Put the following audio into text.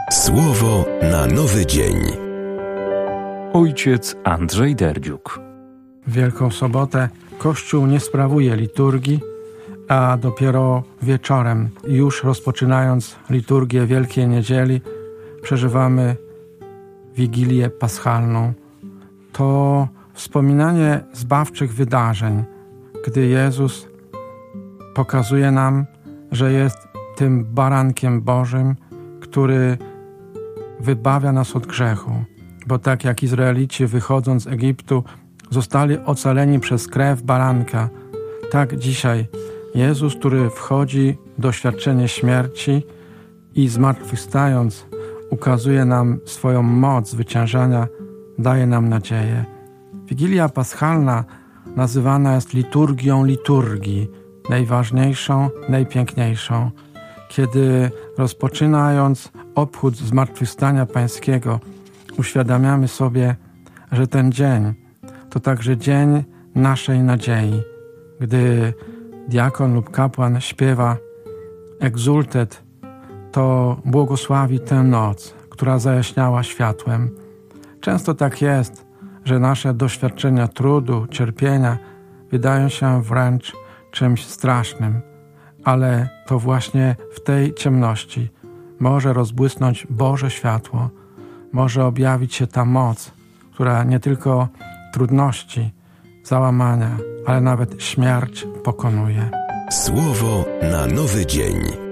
Słowo na nowy dzień. Ojciec Andrzej Derdziuk. W Wielką Sobotę Kościół nie sprawuje liturgii, a dopiero wieczorem, już rozpoczynając liturgię Wielkiej Niedzieli, przeżywamy Wigilię Paschalną. To wspominanie zbawczych wydarzeń, gdy Jezus pokazuje nam, że jest tym barankiem Bożym, który wybawia nas od grzechu. Bo tak jak Izraelici wychodząc z Egiptu zostali ocaleni przez krew baranka, tak dzisiaj Jezus, który wchodzi w doświadczenie śmierci i zmartwychwstając ukazuje nam swoją moc zwyciężania, daje nam nadzieję. Wigilia Paschalna nazywana jest liturgią liturgii, najważniejszą, najpiękniejszą. Kiedy rozpoczynając obchód Zmartwychwstania Pańskiego uświadamiamy sobie, że ten dzień to także dzień naszej nadziei. Gdy diakon lub kapłan śpiewa Exultet, to błogosławi tę noc, która zajaśniała światłem. Często tak jest, że nasze doświadczenia trudu, cierpienia wydają się wręcz czymś strasznym, ale to właśnie w tej ciemności może rozbłysnąć Boże światło, może objawić się ta moc, która nie tylko trudności, załamania, ale nawet śmierć pokonuje. Słowo na nowy dzień.